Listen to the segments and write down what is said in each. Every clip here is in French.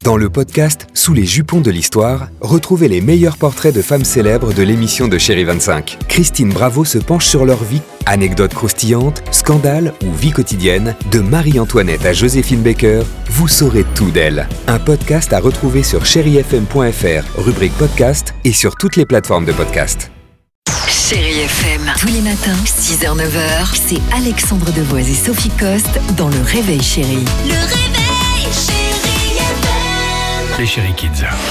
Dans le podcast Sous les jupons de l'histoire, retrouvez les meilleurs portraits de femmes célèbres de l'émission de Chérie 25. Christine Bravo se penche sur leur vie. Anecdotes croustillantes, scandales ou vie quotidienne, de Marie-Antoinette à Joséphine Baker, vous saurez tout d'elle. Un podcast à retrouver sur chérifm.fr, rubrique podcast et sur toutes les plateformes de podcast. Chérie FM, tous les matins, 6h-9h, c'est Alexandre Devoise et Sophie Coste dans Le Réveil Chérie. Le réveil, Chérie FM. Les Chérie Kids.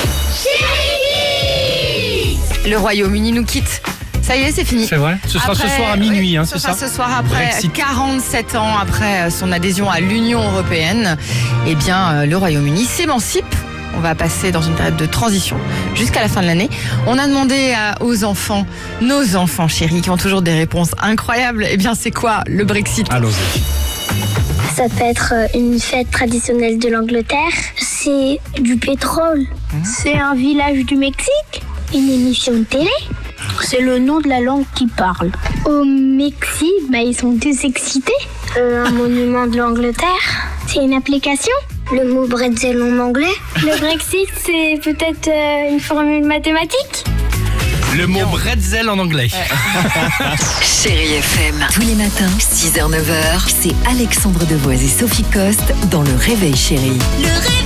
Chérie Kids. Le Royaume-Uni nous quitte. Ça y est, c'est fini. C'est vrai. Ce sera ce soir à minuit, oui, c'est ça. Ce soir après Brexit. 47 ans après son adhésion à l'Union européenne, eh bien, le Royaume-Uni s'émancipe. On va passer dans une période de transition jusqu'à la fin de l'année. On a demandé aux enfants, nos enfants chéris, qui ont toujours des réponses incroyables. Eh bien, c'est quoi le Brexit ? Allons-y. Ça peut être une fête traditionnelle de l'Angleterre. C'est du pétrole. C'est un village du Mexique. Une émission de télé. C'est le nom de la langue qui parle. Au Mexique, ils sont tous excités. Un monument de l'Angleterre. C'est une application. Le mot bretzel en anglais. Le Brexit, c'est peut-être une formule mathématique. Le mot bretzel en anglais. Chérie FM, tous les matins, 6h-9h, c'est Alexandre Devoise et Sophie Coste dans Le Réveil Chérie. Le réveil.